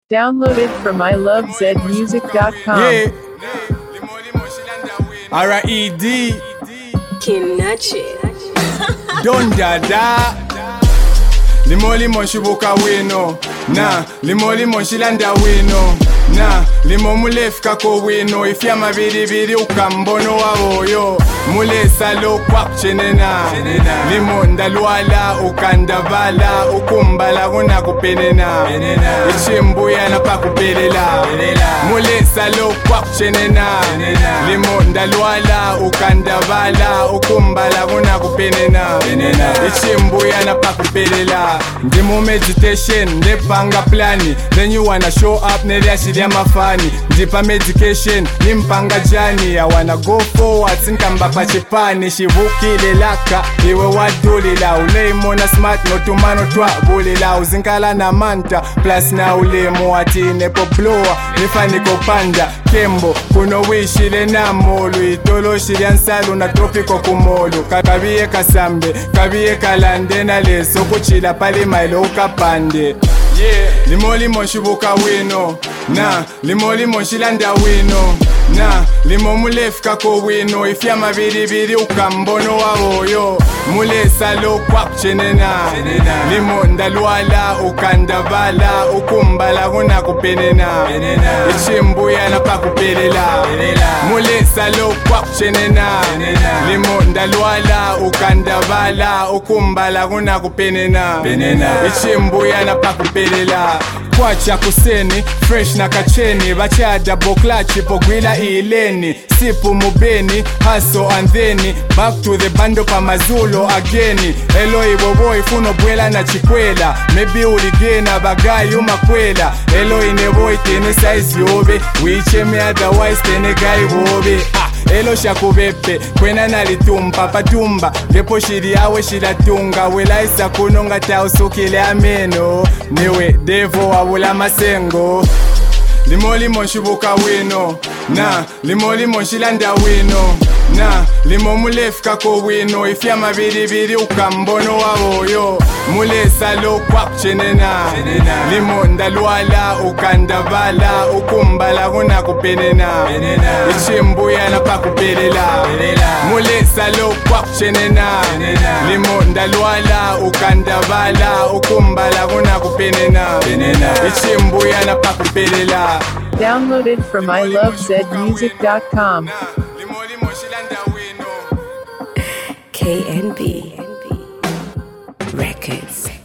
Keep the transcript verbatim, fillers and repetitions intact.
Downloaded from I love zed music dot com. Yeah. R E D. Kinachi. Don dada. Limo limo shibuka wino. Na limo limo shilanda wino. Na limo mulefika ko wino. Ifya mabiri biri ukambono waboyo. Mule salo kwak chenena. Limo ndalwala ukandavala. Ukumbala guna kupenena. Ichimbuya na pakupelela. Mule salo kwak chenena. Limo ndalwala ukandavala. Ukumbala guna kupenena. Ichimbuya na pakupelela. Ndimo meditation, ndepanga plani. Then you wanna show up, neliashiria mafani. Ndipa medication, nimpanga jani. I wanna go forward, sinkamba pachipani. Shivukile laka, iwe wadulila. Ulemo na smart, notumano twa bulila. Uzinkala na manta, plus na ulemo. Ati nepo blower, nifaniko panda. Kembo, kuno wishile na molu. Itolo shiria nsalu na tropiko kumolu. Kabiye kasambe, kabiye kalande na leso. Kuchila pali mailo ukapande. Yeah. Limo limo shibuka wino. Na limo limo shilanda wino. Na limo mulefika ko wino. Ifya mabiri biri ukambono waboyo. Mule salo kwak chenena. Limo ndalwala ukandavala. Ukumbala guna kupenena. Ichimbuya na pakupelela. Mule salo kwak chenena. Limo ndalwala ukandavala. Ukumbala guna kupenena. Ichimbuya na pakupelela. Kwacha kuseni, fresh na kacheni. Bachada boklachi pogwila ileni. Sipu mubeni, hustle and then back to the bando pa mazulo again. Elo ibo boy funo bwela na chikwela. Maybe uligena bagayi umakwela. Elo ine boy tene size yobe. Wiche me otherwise tene guy wobe. Ah, elo shakubepe, kwena nalitumpa patumba. Depo shiri awe shilatunga. Wela isa kunonga tausukile ameno. Niwe devo wawula masengo. Limo limo shibuka wino. Na limo limo shilanda wino. Na limo mulefika ko wino. Ifya mabiri biri ukambono waboyo. Mule salo kwak chenena. Limo ndalwala ukandavala. Ukumbala guna kupenena. Ichimbuya na pakupelela. Mule salo kwak chenena. Limo ndalwala ukandavala. Ukumbala guna kupenena. Ichimbuya na pakupelela. Downloaded from I love zed music dot com. K N B Records.